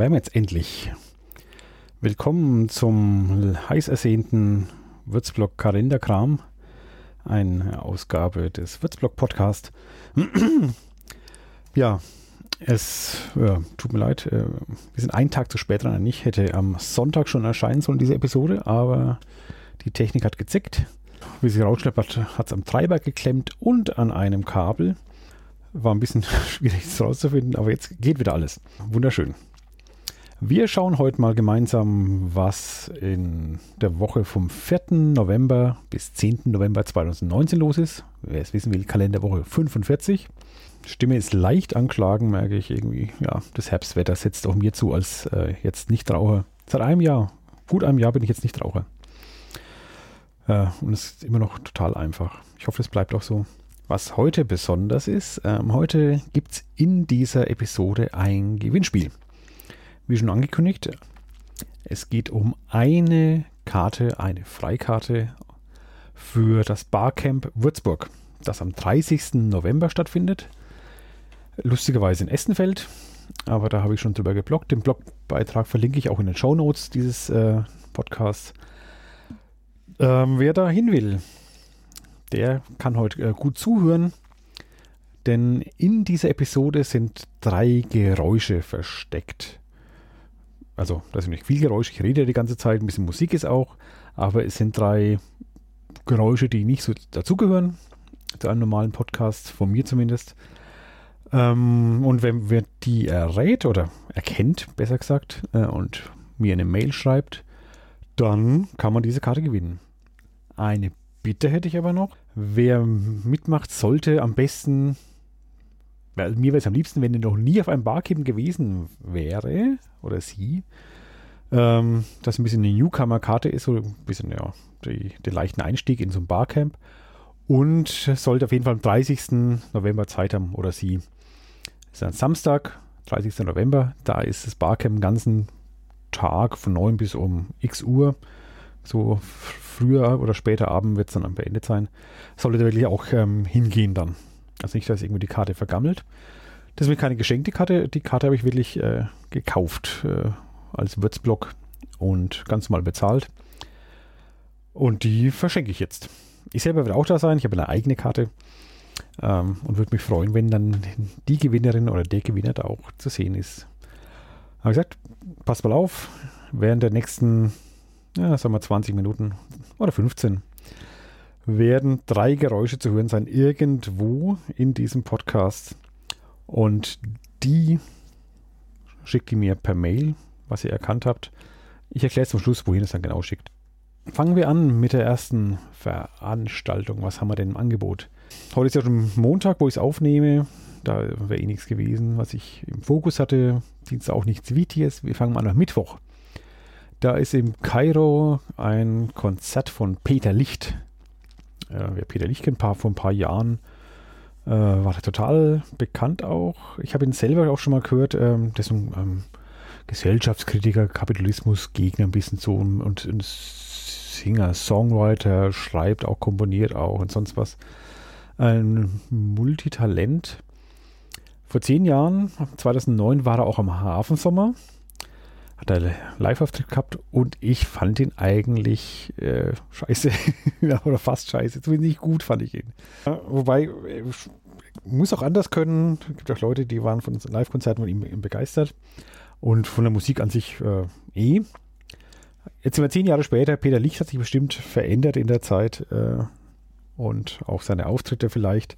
wären wir jetzt endlich. Willkommen zum heiß ersehnten Würzblog Kalenderkram, eine Ausgabe des Würzblog Podcast. Ja, es tut mir leid, wir sind einen Tag zu spät dran. Ich hätte am Sonntag schon erscheinen sollen, diese Episode, aber die Technik hat gezickt. Wie sie rausschleppert, hat es am Treiber geklemmt und an einem Kabel. War ein bisschen schwierig, das rauszufinden, aber jetzt geht wieder alles. Wunderschön. Wir schauen heute mal gemeinsam, was in der Woche vom 4. November bis 10. November 2019 los ist. Wer es wissen will, Kalenderwoche 45. Stimme ist leicht anklagen, merke ich irgendwie. Ja, das Herbstwetter setzt auch mir zu als jetzt Nichtraucher. Seit einem Jahr, gut einem Jahr bin ich jetzt Nichtraucher. Und es ist immer noch total einfach. Ich hoffe, es bleibt auch so. Was heute besonders ist, heute gibt es in dieser Episode ein Gewinnspiel. Wie schon angekündigt, es geht um eine Karte, eine Freikarte für das Barcamp Würzburg, das am 30. November stattfindet. Lustigerweise in Essenfeld, aber da habe ich schon drüber gebloggt. Den Blogbeitrag verlinke ich auch in den Shownotes dieses Podcasts. Wer da hin will, der kann heute gut zuhören, denn in dieser Episode sind 3 Geräusche versteckt. Also, das ist nicht viel Geräusch, ich rede ja die ganze Zeit, ein bisschen Musik ist auch, aber es sind 3 Geräusche, die nicht so dazugehören, zu einem normalen Podcast, von mir zumindest. Und wenn wer die errät oder erkennt, besser gesagt, und mir eine Mail schreibt, dann kann man diese Karte gewinnen. Eine Bitte hätte ich aber noch. Wer mitmacht, sollte am besten, weil mir wäre es am liebsten, wenn er noch nie auf einem Barcamp gewesen wäre, oder sie, dass ein bisschen eine Newcomer-Karte ist, so ein bisschen, ja, den leichten Einstieg in so ein Barcamp, und sollte auf jeden Fall am 30. November Zeit haben, oder sie. Das ist ein Samstag, 30. November, da ist das Barcamp den ganzen Tag von 9 bis um x Uhr, so früher oder später Abend wird es dann beendet sein. Sollte da wirklich auch hingehen dann. Also nicht, dass irgendwie die Karte vergammelt. Das ist mir keine geschenkte Karte. Die Karte habe ich wirklich gekauft als Würzblog und ganz normal bezahlt. Und die verschenke ich jetzt. Ich selber werde auch da sein. Ich habe eine eigene Karte und würde mich freuen, wenn dann die Gewinnerin oder der Gewinner da auch zu sehen ist. Wie gesagt, passt mal auf. Während der nächsten, ja, sagen wir 20 Minuten oder 15 werden 3 Geräusche zu hören sein, irgendwo in diesem Podcast. Und die schickt ihr mir per Mail, was ihr erkannt habt. Ich erkläre zum Schluss, wohin es dann genau schickt. Fangen wir an mit der ersten Veranstaltung. Was haben wir denn im Angebot? Heute ist ja schon Montag, wo ich es aufnehme. Da wäre nichts gewesen, was ich im Fokus hatte. Dienstag auch nichts Wichtiges. Wir fangen mal an am Mittwoch. Da ist im Kairo ein Konzert von Peter Licht. Wer Peter Licht kennt, vor ein paar Jahren, war er total bekannt auch. Ich habe ihn selber auch schon mal gehört. Der ist ein Gesellschaftskritiker, Kapitalismusgegner ein bisschen so und ein Singer, Songwriter, schreibt auch, komponiert auch und sonst was. Ein Multitalent. Vor 10 Jahren, 2009, war er auch am Hafensommer. Hat er Live-Auftritt gehabt und ich fand ihn eigentlich scheiße. Oder fast scheiße. Zumindest nicht gut fand ich ihn. Wobei, muss auch anders können. Es gibt auch Leute, die waren von Live-Konzerten von ihm begeistert. Und von der Musik an sich Jetzt sind wir 10 Jahre später. Peter Licht hat sich bestimmt verändert in der Zeit. Und auch seine Auftritte vielleicht.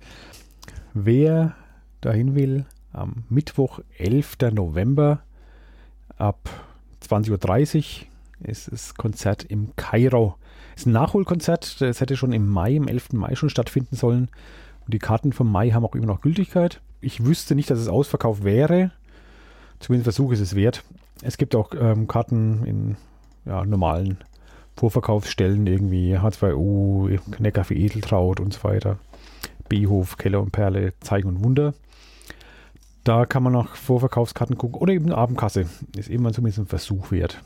Wer dahin will, am Mittwoch, 11. November, ab 20.30 Uhr ist das Konzert im Kairo. Es ist ein Nachholkonzert, das hätte schon im 11. Mai schon stattfinden sollen. Und die Karten vom Mai haben auch immer noch Gültigkeit. Ich wüsste nicht, dass es ausverkauft wäre. Zumindest Versuch ist es wert. Es gibt auch Karten in normalen Vorverkaufsstellen, irgendwie H2O, Neckarfee Edeltraud und so weiter. Behof, Keller und Perle, Zeichen und Wunder. Da kann man nach Vorverkaufskarten gucken oder eben Abendkasse. Ist immer zumindest ein Versuch wert.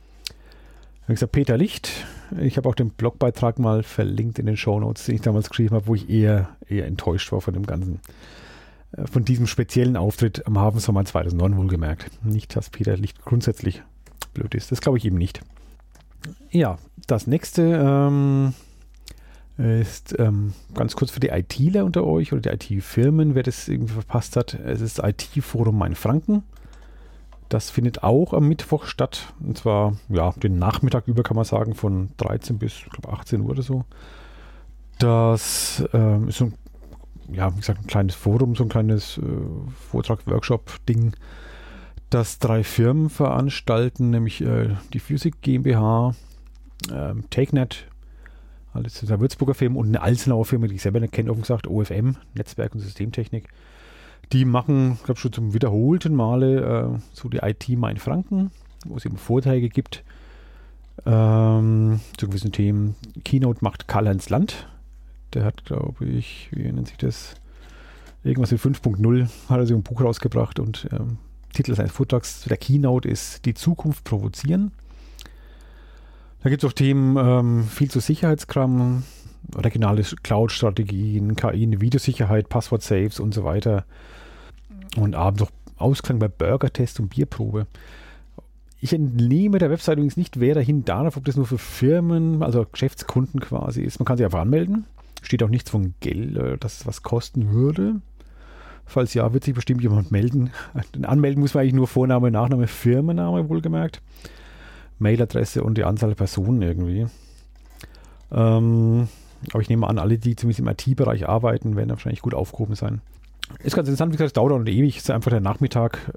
Wie gesagt, Peter Licht. Ich habe auch den Blogbeitrag mal verlinkt in den Shownotes, den ich damals geschrieben habe, wo ich eher enttäuscht war von dem Ganzen. von diesem speziellen Auftritt am Hafensommer 2009 wohlgemerkt. Nicht, dass Peter Licht grundsätzlich blöd ist. Das glaube ich eben nicht. Ja, das nächste ist ganz kurz für die ITler unter euch oder die IT-Firmen, wer das irgendwie verpasst hat. Es ist IT-Forum Mainfranken. Das findet auch am Mittwoch statt. Und zwar, ja, den Nachmittag über kann man sagen, von 13 bis, ich glaube, 18 Uhr oder so. Das ist so ein, ja, wie gesagt, ein kleines Forum, so ein kleines Vortrag-Workshop-Ding, das 3 Firmen veranstalten, nämlich die Physik GmbH, TakeNet, alles ist eine Würzburger Firma und eine Alzenauer Firma, die ich selber nicht kenne, offen gesagt, OFM, Netzwerk und Systemtechnik. Die machen, ich glaube schon zum wiederholten Male so die IT Mainfranken, wo es eben Vorträge gibt zu gewissen Themen. Keynote macht Karl-Heinz Land. Der hat, glaube ich, wie nennt sich das? Irgendwas mit 5.0 hat er so ein Buch rausgebracht und Titel seines Vortrags zu der Keynote ist Die Zukunft provozieren. Da gibt es auch Themen viel zu Sicherheitskram, regionale Cloud-Strategien, KI, Videosicherheit, Passwort-Saves und so weiter. Und abends auch Ausklang bei Burger-Test und Bierprobe. Ich entnehme der Website übrigens nicht, wer dahin darf, ob das nur für Firmen, also Geschäftskunden quasi ist. Man kann sich einfach anmelden. Steht auch nichts von Geld, dass es was kosten würde. Falls ja, wird sich bestimmt jemand melden. Anmelden muss man eigentlich nur Vorname, Nachname, Firmenname wohlgemerkt. Mailadresse und die Anzahl der Personen irgendwie. Aber ich nehme an, alle, die zumindest im IT-Bereich arbeiten, werden wahrscheinlich gut aufgehoben sein. Ist ganz interessant, wie gesagt, es dauert auch nicht ewig. Es ist einfach der Nachmittag,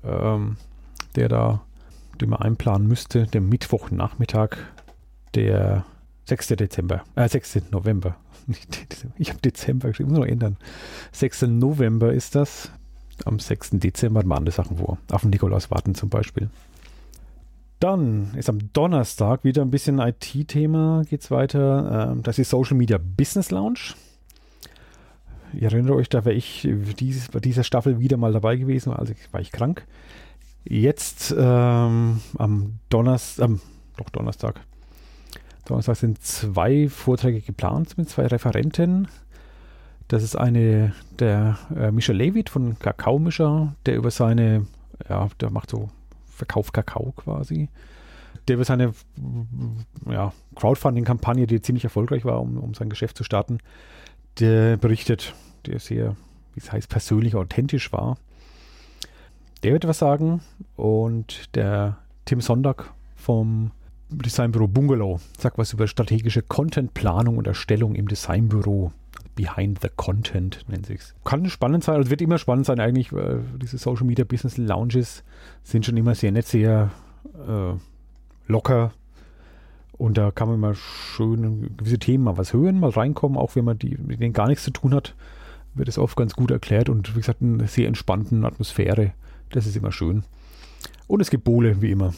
den man einplanen müsste. Der Mittwochnachmittag, der 6. November. Ich habe Dezember geschrieben, muss noch ändern. 6. November ist das. Am 6. Dezember hat man andere Sachen vor. Auf den Nikolaus warten zum Beispiel. Dann ist am Donnerstag wieder ein bisschen IT-Thema, geht es weiter. Das ist Social Media Business Lounge. Ihr erinnert euch, da wäre ich bei dieser Staffel wieder mal dabei gewesen, also war ich krank. Jetzt am Donnerstag. Donnerstag sind 2 Vorträge geplant mit 2 Referenten. Das ist eine der Mischa Lewitt von Kakaomischer, der über seine, ja, der macht so Verkauf Kakao quasi. Der über seine Crowdfunding-Kampagne, die ziemlich erfolgreich war, um sein Geschäft zu starten, der berichtet, der sehr, wie es heißt, persönlich authentisch war. Der wird was sagen und der Tim Sonntag vom Designbüro Bungalow sagt was über strategische Contentplanung und Erstellung im Designbüro. Behind the Content nennt sich's. Kann spannend sein, also wird immer spannend sein eigentlich, weil diese Social Media Business Lounges sind schon immer sehr nett, sehr locker und da kann man mal schön gewisse Themen mal was hören, mal reinkommen, auch wenn man mit denen gar nichts zu tun hat, wird es oft ganz gut erklärt und wie gesagt, in einer sehr entspannten Atmosphäre, das ist immer schön. Und es gibt Bowle, wie immer.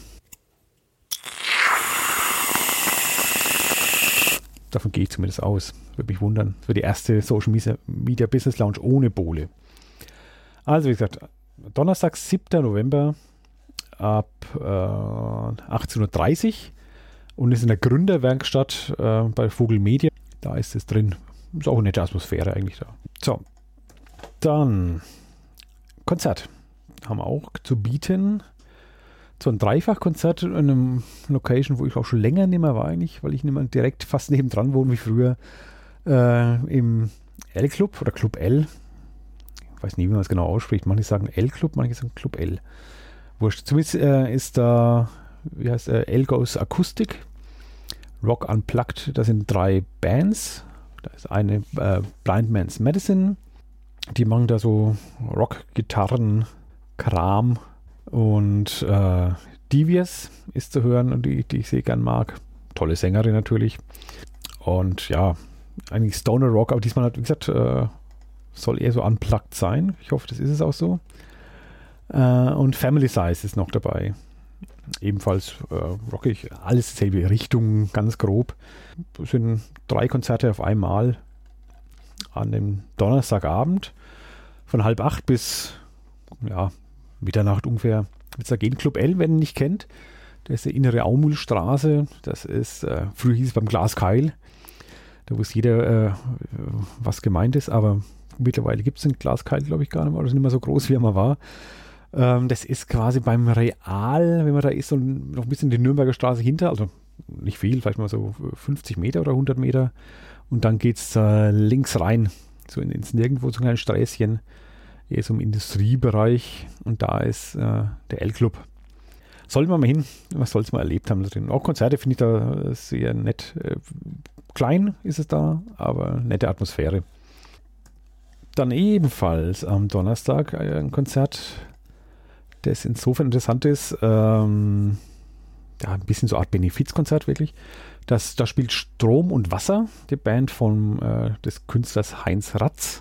Davon gehe ich zumindest aus. Würde mich wundern. Das wird die erste Social Media Business Lounge ohne Bowle. Also wie gesagt, Donnerstag, 7. November ab 18.30 Uhr und ist in der Gründerwerkstatt bei Vogel Media. Da ist es drin. Ist auch eine nette Atmosphäre eigentlich da. So, dann Konzert haben wir auch zu bieten. So ein Dreifachkonzert in einem Location, wo ich auch schon länger nicht mehr war eigentlich, weil ich nicht mehr direkt fast nebendran wohne wie früher, im L-Club oder Club L. Ich weiß nie, wie man es genau ausspricht. Manche sagen L-Club, manche sagen Club L. Wurscht. Zumindest ist da, wie heißt L-Goes Akustik, Rock Unplugged, da sind 3 Bands. Da ist eine Blind Man's Medicine, die machen da so Rock-Gitarren, Kram. Und Devious ist zu hören und die ich sehr gern mag. Tolle Sängerin natürlich. Und ja, eigentlich Stoner Rock, aber diesmal hat, wie gesagt, soll eher so unplugged sein. Ich hoffe, das ist es auch so. Und Family Size ist noch dabei. Ebenfalls rockig, alles dieselbe Richtung, ganz grob. Es sind 3 Konzerte auf einmal an dem Donnerstagabend von 7:30 bis Mitternacht ungefähr. Wird es da gehen. Club L, wenn ihr ihn nicht kennt, der ist der innere Aumühlstraße. Das ist, früher hieß es beim Glas Keil. Da wusste jeder, was gemeint ist, aber mittlerweile gibt es den Glaskeil, glaube ich, gar nicht mehr. Oder ist nicht mehr so groß, wie er mal war. Das ist quasi beim Real, wenn man da ist, und noch ein bisschen die Nürnberger Straße hinter, also nicht viel, vielleicht mal so 50 Meter oder 100 Meter. Und dann geht es links rein, so ins Nirgendwo, so ein kleines Sträßchen, eher so im Industriebereich. Und da ist der L-Club. Sollten wir mal hin, was soll es mal erlebt haben da drin. Auch Konzerte finde ich da sehr nett. Klein ist es da, aber nette Atmosphäre. Dann ebenfalls am Donnerstag ein Konzert, das insofern interessant ist, ein bisschen so eine Art Benefizkonzert wirklich. Da spielt Strom und Wasser, die Band des Künstlers Heinz Ratz,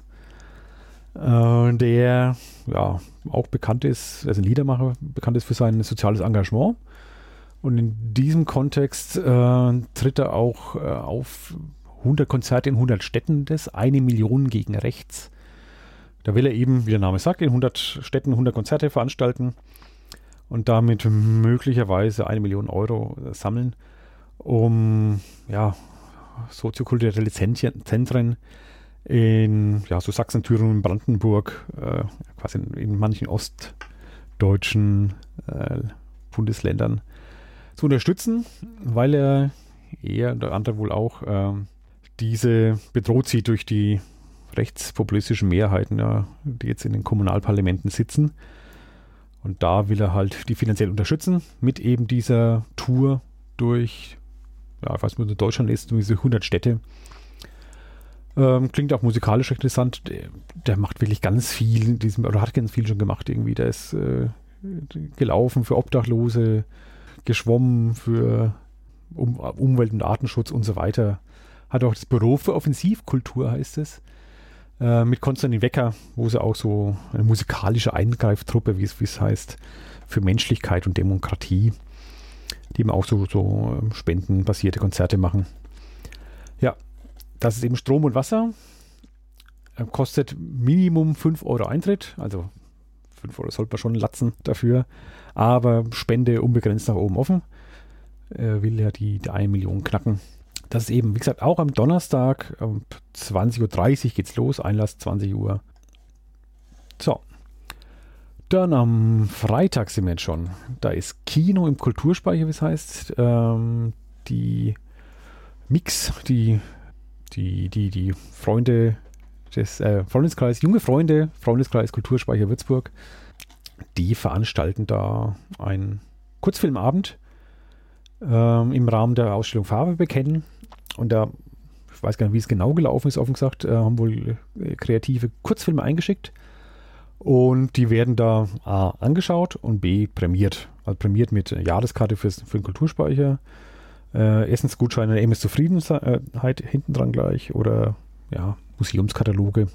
der ja auch bekannt ist, also ein Liedermacher, bekannt ist für sein soziales Engagement. Und in diesem Kontext tritt er auch auf 100 Konzerte in 100 Städten des 1 Million gegen Rechts. Da will er eben, wie der Name sagt, in 100 Städten 100 Konzerte veranstalten und damit möglicherweise 1 Million Euro sammeln, um ja, soziokulturelle Zentren in so Sachsen, Thüringen, Brandenburg, quasi in manchen ostdeutschen Bundesländern zu unterstützen, weil er und der andere wohl auch diese bedroht sieht durch die rechtspopulistischen Mehrheiten, die jetzt in den Kommunalparlamenten sitzen. Und da will er halt die finanziell unterstützen mit eben dieser Tour durch, ich weiß nicht, Deutschland ist, durch diese 100 Städte. Klingt auch musikalisch interessant. Der macht wirklich ganz viel, oder hat ganz viel schon gemacht irgendwie. Der ist gelaufen für Obdachlose, geschwommen für Umwelt- und Artenschutz und so weiter. Hat auch das Büro für Offensivkultur, heißt es, mit Konstantin Wecker, wo sie auch so eine musikalische Eingreiftruppe, wie es heißt, für Menschlichkeit und Demokratie, die eben auch so spendenbasierte Konzerte machen. Ja, das ist eben Strom und Wasser. Kostet Minimum 5 Euro Eintritt, also 5 Euro sollte man schon latzen dafür, aber Spende unbegrenzt nach oben offen. Will ja die 1 Million knacken. Das ist eben, wie gesagt, auch am Donnerstag um 20.30 Uhr geht's los, Einlass 20 Uhr. So. Dann am Freitag sind wir jetzt schon. Da ist Kino im Kulturspeicher, wie es heißt. Die Mix, die Freunde des Freundeskreis, junge Freunde, Freundeskreis Kulturspeicher Würzburg, die veranstalten da einen Kurzfilmabend im Rahmen der Ausstellung Farbe bekennen. Und da, ich weiß gar nicht, wie es genau gelaufen ist, offen gesagt, haben wohl kreative Kurzfilme eingeschickt. Und die werden da A angeschaut und B prämiert. Also prämiert mit Jahreskarte für den Kulturspeicher, Essensgutscheine, MS Zufriedenheit hinten dran gleich oder Museumskataloge.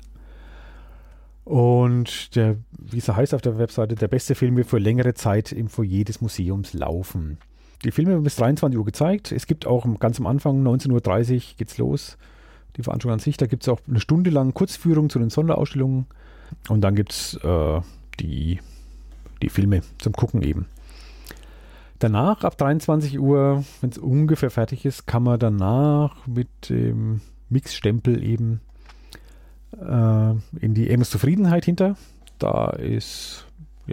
Und wie es heißt auf der Webseite, der beste Film wird für längere Zeit im Foyer des Museums laufen. Die Filme werden bis 23 Uhr gezeigt. Es gibt auch ganz am Anfang, 19.30 Uhr geht's los, die Veranstaltung an sich. Da gibt es auch eine Stunde lang Kurzführung zu den Sonderausstellungen. Und dann gibt es die Filme zum Gucken eben. Danach, ab 23 Uhr, wenn es ungefähr fertig ist, kann man danach mit dem Mixstempel eben in die MS Zufriedenheit hinter. Da ist,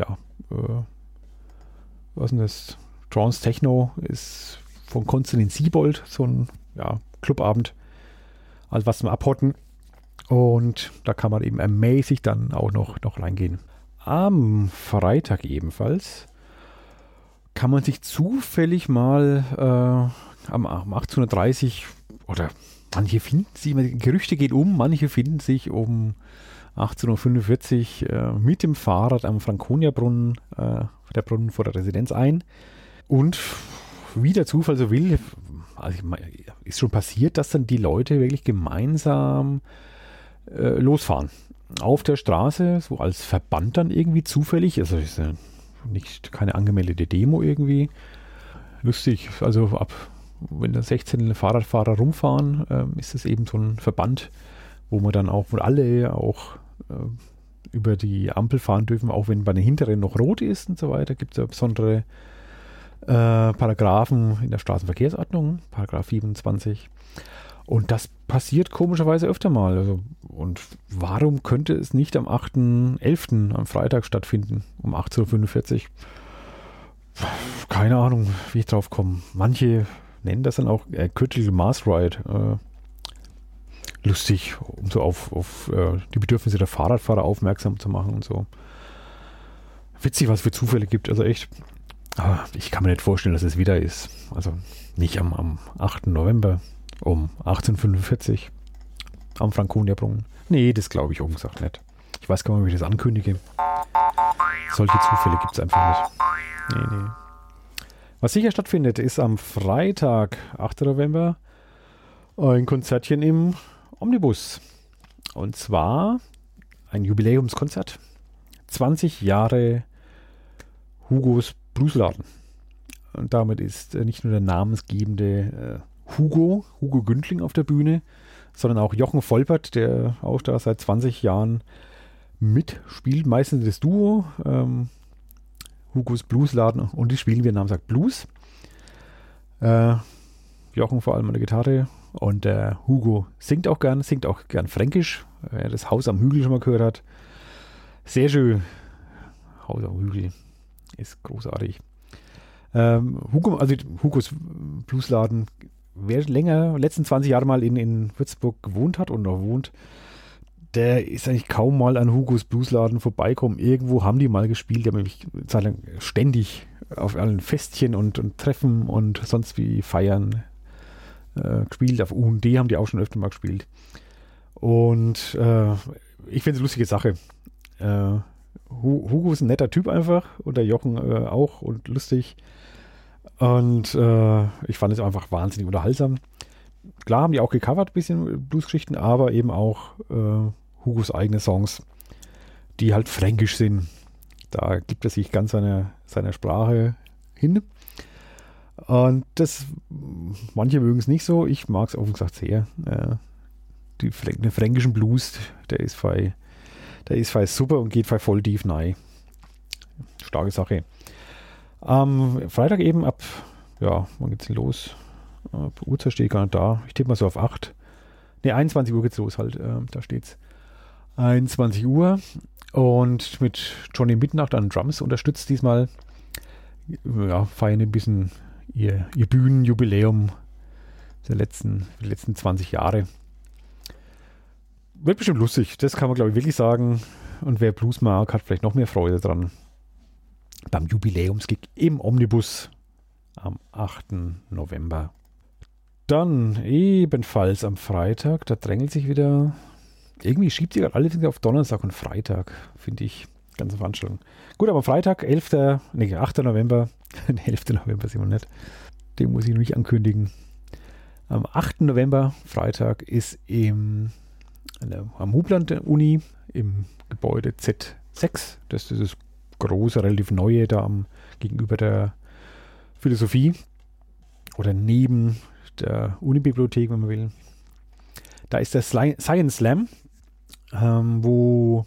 was ist denn das? Trance Techno ist von Konstantin Siebold, so ein Clubabend, also was zum Abhotten. Und da kann man eben ermäßigt dann auch noch reingehen. Am Freitag ebenfalls kann man sich zufällig mal um 18.30 Uhr oder manche finden sich, Gerüchte gehen manche finden sich um 18.45 Uhr mit dem Fahrrad am Franconia-Brunnen, der Brunnen vor der Residenz ein. Und wie der Zufall so will, ist schon passiert, dass dann die Leute wirklich gemeinsam losfahren. Auf der Straße, so als Verband dann irgendwie zufällig, also ist ja keine angemeldete Demo irgendwie. Lustig, also wenn da 16 Fahrradfahrer rumfahren, ist es eben so ein Verband, wo alle über die Ampel fahren dürfen, auch wenn bei den hinteren noch rot ist und so weiter. Gibt es ja besondere Paragraphen in der Straßenverkehrsordnung, Paragraph 27. Und das passiert komischerweise öfter mal. Also, und warum könnte es nicht am 8.11. am Freitag stattfinden, um 18.45 Uhr? Keine Ahnung, wie ich drauf komme. Manche nennen das dann auch Critical Mass Ride. Lustig, um so auf die Bedürfnisse der Fahrradfahrer aufmerksam zu machen und so. Witzig, was es für Zufälle gibt. Also echt, aber ich kann mir nicht vorstellen, dass es wieder ist. Also nicht am 8. November um 18.45 Uhr am Franconia-Brunnen. Nee, das glaube ich offen gesagt nicht. Ich weiß gar nicht, wie ich das ankündige. Solche Zufälle gibt es einfach nicht. Nee. Was sicher stattfindet, ist am Freitag, 8. November, ein Konzertchen im Omnibus. Und zwar ein Jubiläumskonzert. 20 Jahre Hugos Bluesladen. Und damit ist nicht nur der namensgebende Hugo Gündling auf der Bühne, sondern auch Jochen Volpert, der auch da seit 20 Jahren mitspielt. Meistens das Duo. Hugos Bluesladen und die spielen, wie der Name sagt, Blues. Jochen vor allem an der Gitarre und der Hugo singt auch gern Fränkisch. Wer das Haus am Hügel schon mal gehört hat. Sehr schön. Haus am Hügel ist großartig. Hugos Bluesladen, wer länger, letzten 20 Jahre mal in Würzburg gewohnt hat und noch wohnt, der ist eigentlich kaum mal an Hugos Bluesladen vorbeikommen. Irgendwo haben die mal gespielt. Die haben nämlich zeitlang ständig auf allen Festchen und Treffen und sonst wie Feiern gespielt. Auf UND haben die auch schon öfter mal gespielt. Und ich finde es eine lustige Sache. Hugo ist ein netter Typ einfach und der Jochen auch und lustig. Und ich fand es einfach wahnsinnig unterhaltsam. Klar haben die auch gecovert, ein bisschen Bluesgeschichten, aber eben auch Hugos eigene Songs, die halt fränkisch sind. Da gibt er sich ganz seiner Sprache hin. Und das, manche mögen es nicht so. Ich mag es offen gesagt sehr. Den fränkischen Blues, der ist super und geht voll tief rein. Starke Sache. Am Freitag eben wann geht's denn los? Uhrzeit steht gar nicht da. Ich tippe mal so auf 8. Ne, 21 Uhr geht's los halt. Da steht's. 21 Uhr. Und mit Johnny Midnacht an Drums unterstützt diesmal. Ja, feiern ein bisschen ihr Bühnenjubiläum der letzten 20 Jahre. Wird bestimmt lustig. Das kann man, glaube ich, wirklich sagen. Und wer Blues mag, hat vielleicht noch mehr Freude dran. Beim Jubiläumsgig im Omnibus am 8. November. Dann ebenfalls am Freitag, da drängelt sich wieder, irgendwie schiebt sich alles auf Donnerstag und Freitag, finde ich, ganze Veranstaltung. Gut, aber Freitag, 8. November, 11. November sind wir nicht, den muss ich noch nicht ankündigen. Am 8. November, Freitag, ist am Hubland-Uni im Gebäude Z6, das ist das große, relativ neue da gegenüber der Philosophie oder neben der Unibibliothek, wenn man will. Da ist der Science Slam, wo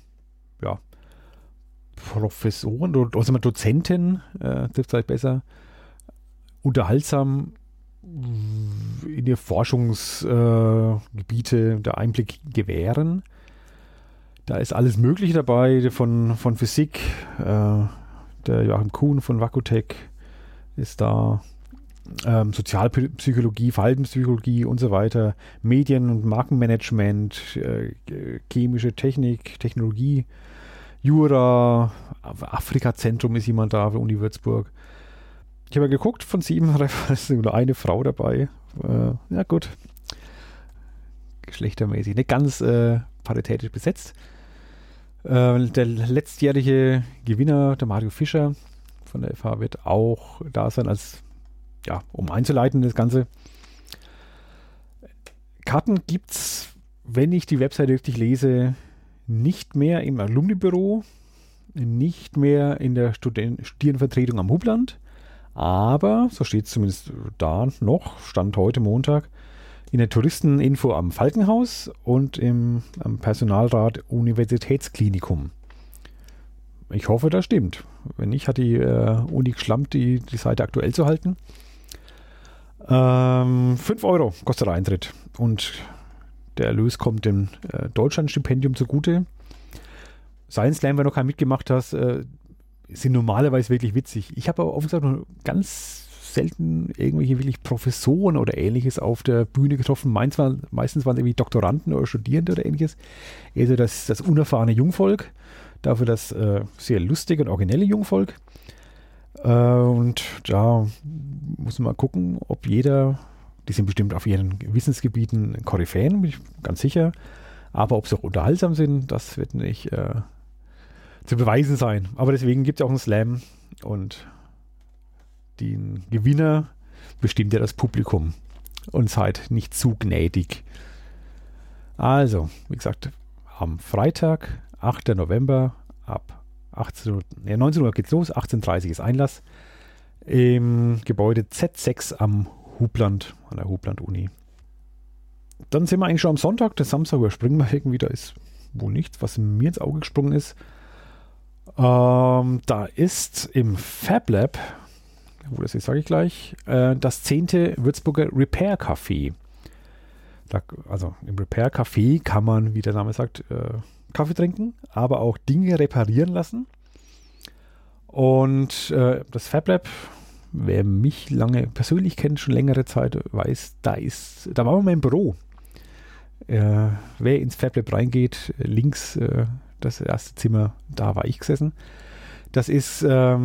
Professoren oder also Dozenten, trifft vielleicht besser, unterhaltsam in die Forschungsgebiete der Einblick gewähren. Da ist alles Mögliche dabei, von Physik, der Joachim Kuhn von Vakutec ist da, Sozialpsychologie, Verhaltenspsychologie und so weiter, Medien- und Markenmanagement, chemische Technik, Technologie, Jura, Afrika-Zentrum ist jemand da für Uni Würzburg. Ich habe geguckt, von 7 ist nur eine Frau dabei. Ja gut, geschlechtermäßig, nicht ganz paritätisch besetzt. Der letztjährige Gewinner, der Mario Fischer von der FH, wird auch da sein, um einzuleiten das Ganze. Karten gibt es, wenn ich die Webseite richtig lese, nicht mehr im Alumni-Büro, nicht mehr in der Studierendenvertretung am Hubland, aber, so steht es zumindest da noch, Stand heute Montag, in der Touristeninfo am Falkenhaus und am Personalrat Universitätsklinikum. Ich hoffe, das stimmt. Wenn nicht, hat die Uni geschlampt, die Seite aktuell zu halten. 5 Euro kostet der Eintritt und der Erlös kommt dem Deutschlandstipendium zugute. Science Slam, wenn du noch keinen mitgemacht hast, sind normalerweise wirklich witzig. Ich habe aber offen gesagt noch ganz selten irgendwelche wirklich Professoren oder ähnliches auf der Bühne getroffen. Meistens waren es irgendwie Doktoranden oder Studierende oder ähnliches. Also das unerfahrene Jungvolk, dafür das sehr lustige und originelle Jungvolk. Und da muss man mal gucken, ob jeder, die sind bestimmt auf ihren Wissensgebieten Koryphäen, bin ich ganz sicher, aber ob sie auch unterhaltsam sind, das wird nicht zu beweisen sein. Aber deswegen gibt es auch einen Slam und den Gewinner bestimmt ja das Publikum und seid nicht zu gnädig. Also, wie gesagt, am Freitag, 8. November ab 19 Uhr geht's los, 18:30 Uhr ist Einlass im Gebäude Z6 am Hubland, an der Hubland-Uni. Dann sind wir eigentlich schon am Sonntag, der Samstag überspringen wir irgendwie, da ist wohl nichts, was mir ins Auge gesprungen ist. Da ist im Fab Lab, das sage ich gleich, das 10. Würzburger Repair Café. Also im Repair Café kann man, wie der Name sagt, Kaffee trinken, aber auch Dinge reparieren lassen. Und das Fab Lab, wer mich lange persönlich kennt, schon längere Zeit, weiß, da waren wir mal im Büro. Wer ins Fab Lab reingeht, links das erste Zimmer, da war ich gesessen. Das ist der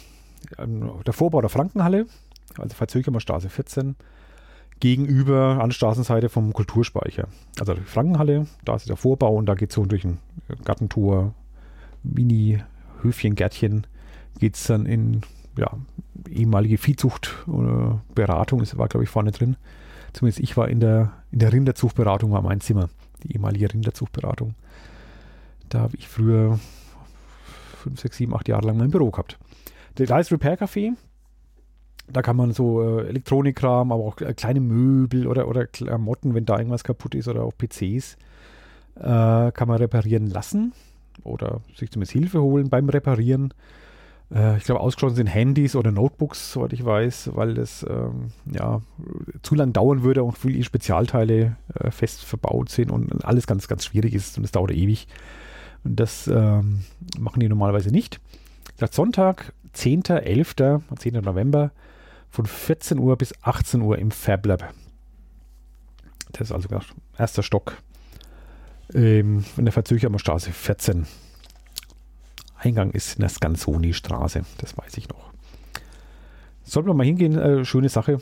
Vorbau der Frankenhalle, also Verzögermer Straße 14, gegenüber an der Straßenseite vom Kulturspeicher. Also die Frankenhalle, da ist der Vorbau und da geht es so durch ein Gartentor, Mini-Höfchen, Gärtchen, geht es dann in ehemalige Viehzucht oder Beratung, das war glaube ich vorne drin. Zumindest ich war in der Rinderzuchtberatung, war mein Zimmer, die ehemalige Rinderzuchtberatung. Da habe ich früher 5, 6, 7, 8 Jahre lang mein Büro gehabt. Da ist Repair Café. Da kann man so Elektronikkram, aber auch kleine Möbel oder Klamotten, wenn da irgendwas kaputt ist oder auch PCs, kann man reparieren lassen oder sich zumindest Hilfe holen beim Reparieren. Ich glaube, ausgeschlossen sind Handys oder Notebooks, soweit ich weiß, weil das zu lang dauern würde und viele Spezialteile fest verbaut sind und alles ganz, ganz schwierig ist und es dauert ewig. Und das machen die normalerweise nicht. Sagt Sonntag, 10. November von 14 Uhr bis 18 Uhr im Fab Lab. Das ist also erster Stock in der Verzögermer Straße 14. Eingang ist in der Scansoni-Straße, das weiß ich noch. Sollten wir mal hingehen, schöne Sache.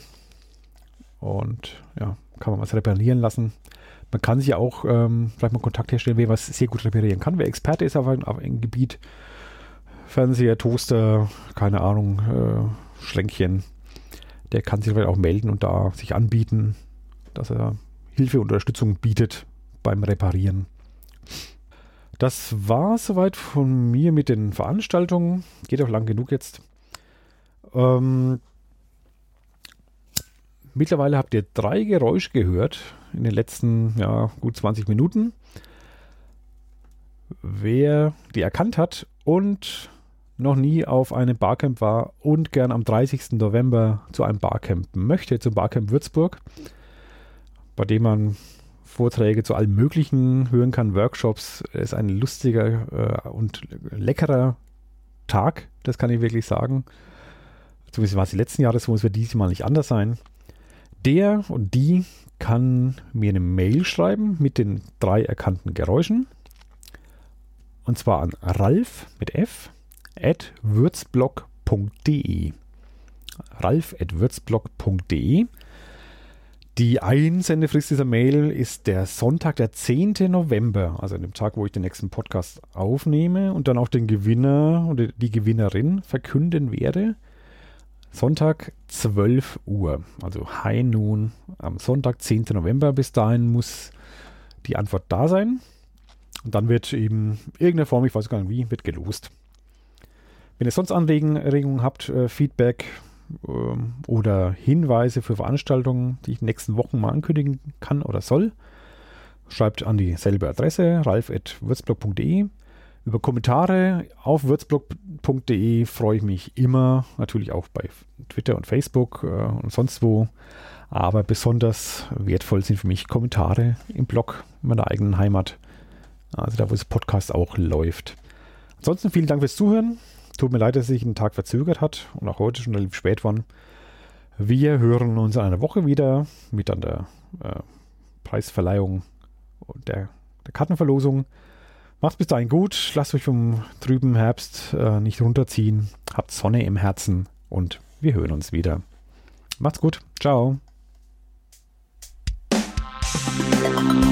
Und ja, kann man was reparieren lassen. Man kann sich ja auch vielleicht mal Kontakt herstellen, wer was sehr gut reparieren kann. Wer Experte ist auf einem Gebiet, Fernseher, Toaster, keine Ahnung, Schränkchen, der kann sich vielleicht auch melden und da sich anbieten, dass er Hilfe und Unterstützung bietet beim Reparieren. Das war soweit von mir mit den Veranstaltungen. Geht auch lang genug jetzt. Mittlerweile habt ihr 3 Geräusche gehört in den letzten gut 20 Minuten. Wer die erkannt hat und noch nie auf einem Barcamp war und gern am 30. November zu einem Barcamp möchte, zum Barcamp Würzburg, bei dem man Vorträge zu allem Möglichen hören kann, Workshops, ist ein lustiger und leckerer Tag, das kann ich wirklich sagen. Zumindest war es die letzten Jahre so, es wird dieses Mal nicht anders sein. Der und die kann mir eine Mail schreiben mit den 3 erkannten Geräuschen. Und zwar an Ralf mit F @würzblog.de. Ralf@würzblog.de. Die Einsendefrist dieser Mail ist der Sonntag, der 10. November, also an dem Tag, wo ich den nächsten Podcast aufnehme und dann auch den Gewinner oder die Gewinnerin verkünden werde. Sonntag 12 Uhr, also High Noon am Sonntag, 10. November. Bis dahin muss die Antwort da sein. Und dann wird eben irgendeine Form, ich weiß gar nicht wie, wird gelost. Wenn ihr sonst Anregungen habt, Feedback oder Hinweise für Veranstaltungen, die ich in den nächsten Wochen mal ankündigen kann oder soll, schreibt an dieselbe Adresse, ralf@würzblog.de. Über Kommentare auf würzblog.de freue ich mich immer, natürlich auch bei Twitter und Facebook und sonst wo. Aber besonders wertvoll sind für mich Kommentare im Blog in meiner eigenen Heimat. Also da, wo das Podcast auch läuft. Ansonsten vielen Dank fürs Zuhören. Tut mir leid, dass sich ein Tag verzögert hat und auch heute schon relativ spät war. Wir hören uns in einer Woche wieder mit an der Preisverleihung und der Kartenverlosung. Macht's bis dahin gut. Lasst euch vom trüben Herbst nicht runterziehen. Habt Sonne im Herzen und wir hören uns wieder. Macht's gut. Ciao.